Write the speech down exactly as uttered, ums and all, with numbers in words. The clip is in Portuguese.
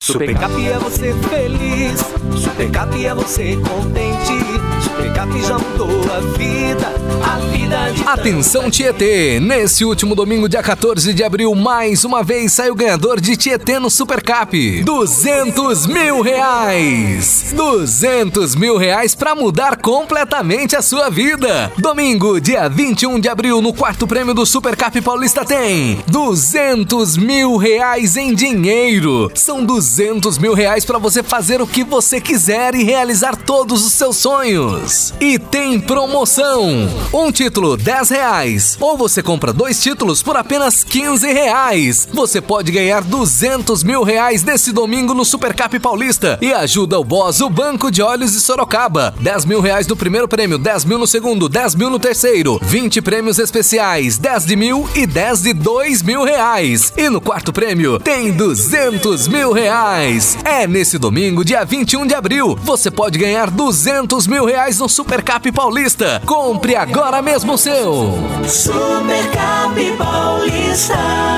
Supercap é você feliz, Supercap é você contente, Supercap já mudou a vida, a vida de... Atenção Tietê, nesse último domingo, dia quatorze de abril, mais uma vez sai o ganhador de Tietê no Supercap. duzentos mil reais! duzentos mil reais pra mudar completamente a sua vida. Domingo, dia vinte e um de abril, no quarto prêmio do Supercap Paulista tem duzentos mil reais em dinheiro. São duzentos mil reais pra você fazer o que você quiser e realizar todos os seus sonhos. E tem promoção. Um título, dez reais. Ou você compra dois títulos por apenas quinze reais. Você pode ganhar duzentos mil reais nesse domingo no Supercap Paulista. E ajuda o Boss, o Banco de Olhos de Sorocaba. dez mil reais no primeiro prêmio, dez mil no segundo, dez mil no terceiro. vinte prêmios especiais, dez de mil e dez de dois mil reais. E no quarto prêmio tem duzentos mil reais. É nesse domingo, dia vinte e um de abril. Você pode ganhar duzentos mil reais no Supercap Paulista. Compre agora mesmo o seu. Supercap Paulista.